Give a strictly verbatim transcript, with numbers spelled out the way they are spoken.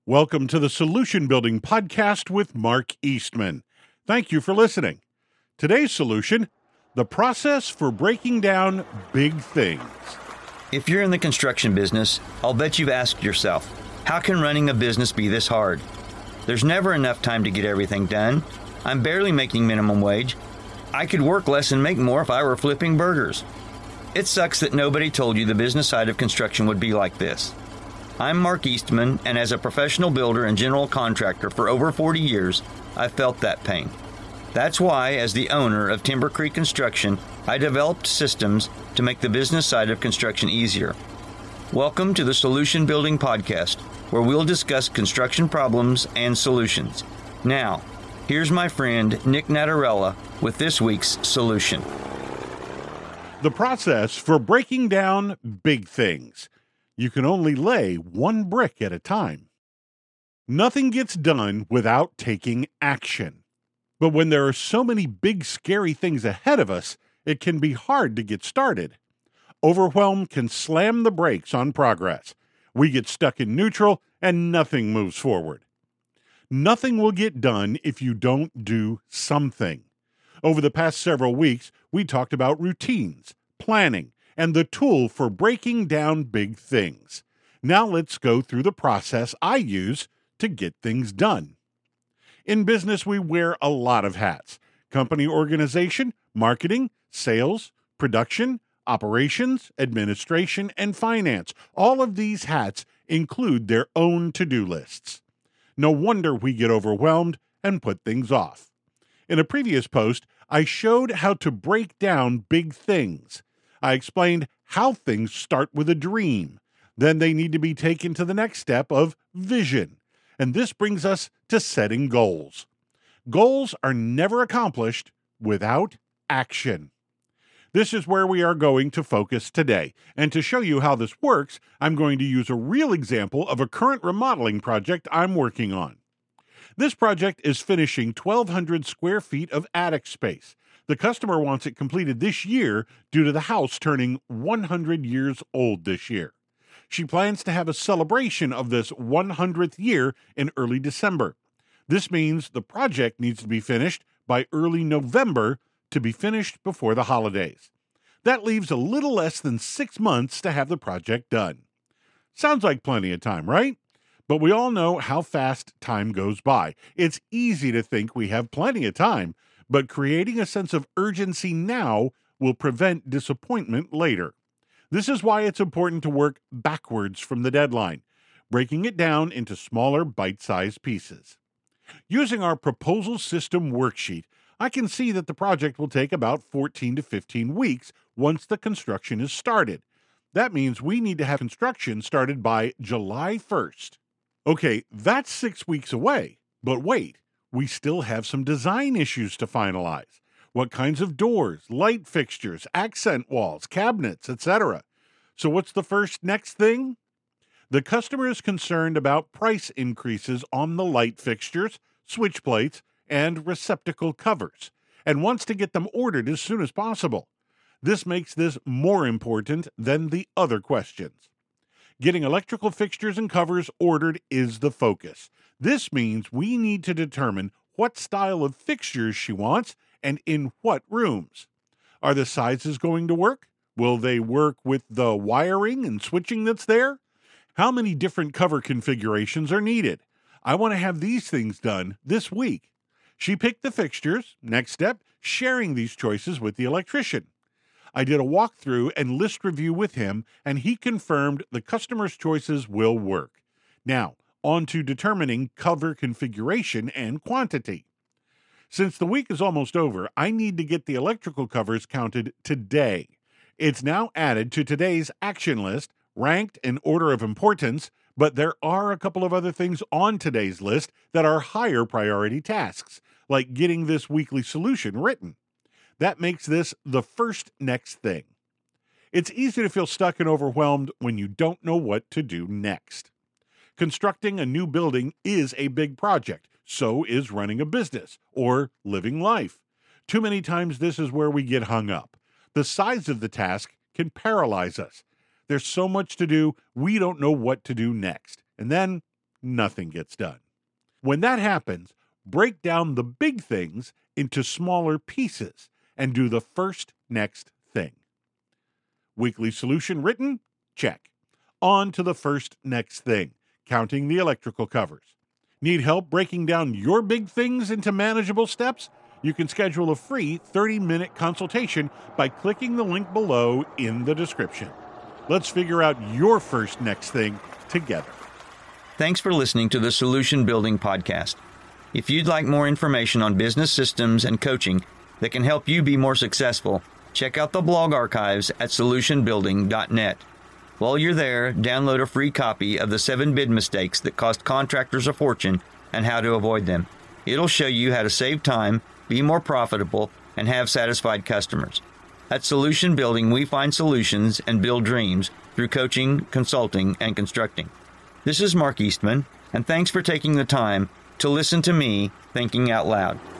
Welcome to the Solution Building Podcast with Mark Eastman. Thank you for listening. Today's solution, the process for breaking down big things. If you're in the construction business, I'll bet you've asked yourself, how can running a business be this hard? There's never enough time to get everything done. I'm barely making minimum wage. I could work less and make more if I were flipping burgers. It sucks that nobody told you the business side of construction would be like this. I'm Mark Eastman, and as a professional builder and general contractor for over forty years, I've felt that pain. That's why, as the owner of Timber Creek Construction, I developed systems to make the business side of construction easier. Welcome to the Solution Building Podcast, where we'll discuss construction problems and solutions. Now, here's my friend Nick Natarella with this week's solution. The process for breaking down big things. You can only lay one brick at a time. Nothing gets done without taking action. But when there are so many big, scary things ahead of us, it can be hard to get started. Overwhelm can slam the brakes on progress. We get stuck in neutral and nothing moves forward. Nothing will get done if you don't do something. Over the past several weeks, we talked about routines, planning, and the tool for breaking down big things. Now let's go through the process I use to get things done. In business, we wear a lot of hats: company organization, marketing, sales, production, operations, administration, and finance. All of these hats include their own to-do lists. No wonder we get overwhelmed and put things off. In a previous post, I showed how to break down big things. I explained how things start with a dream. Then they need to be taken to the next step of vision. And this brings us to setting goals. Goals are never accomplished without action. This is where we are going to focus today. And to show you how this works, I'm going to use a real example of a current remodeling project I'm working on. This project is finishing twelve hundred square feet of attic space. The customer wants it completed this year due to the house turning one hundred years old this year. She plans to have a celebration of this one hundredth year in early December. This means the project needs to be finished by early November to be finished before the holidays. That leaves a little less than six months to have the project done. Sounds like plenty of time, right? But we all know how fast time goes by. It's easy to think we have plenty of time, but creating a sense of urgency now will prevent disappointment later. This is why it's important to work backwards from the deadline, breaking it down into smaller bite-sized pieces. Using our proposal system worksheet, I can see that the project will take about fourteen to fifteen weeks once the construction is started. That means we need to have construction started by July first. Okay, that's six weeks away, but wait. We still have some design issues to finalize. What kinds of doors, light fixtures, accent walls, cabinets, et cetera. So what's the first next thing? The customer is concerned about price increases on the light fixtures, switch plates, and receptacle covers, and wants to get them ordered as soon as possible. This makes this more important than the other questions. Getting electrical fixtures and covers ordered is the focus. This means we need to determine what style of fixtures she wants and in what rooms. Are the sizes going to work? Will they work with the wiring and switching that's there? How many different cover configurations are needed? I want to have these things done this week. She picked the fixtures. Next step, sharing these choices with the electrician. I did a walkthrough and list review with him, and he confirmed the customer's choices will work. Now, on to determining cover configuration and quantity. Since the week is almost over, I need to get the electrical covers counted today. It's now added to today's action list, ranked in order of importance, but there are a couple of other things on today's list that are higher priority tasks, like getting this weekly solution written. That makes this the first next thing. It's easy to feel stuck and overwhelmed when you don't know what to do next. Constructing a new building is a big project. So is running a business or living life. Too many times this is where we get hung up. The size of the task can paralyze us. There's so much to do, we don't know what to do next. And then nothing gets done. When that happens, break down the big things into smaller pieces and do the first next thing. Weekly solution written? Check. On to the first next thing, counting the electrical covers. Need help breaking down your big things into manageable steps? You can schedule a free thirty-minute consultation by clicking the link below in the description. Let's figure out your first next thing together. Thanks for listening to the Solution Building Podcast. If you'd like more information on business systems and coaching that can help you be more successful, check out the blog archives at solution building dot net. While you're there, download a free copy of the seven bid mistakes that cost contractors a fortune and how to avoid them. It'll show you how to save time, be more profitable, and have satisfied customers. At Solution Building, we find solutions and build dreams through coaching, consulting, and constructing. This is Mark Eastman, and thanks for taking the time to listen to me thinking out loud.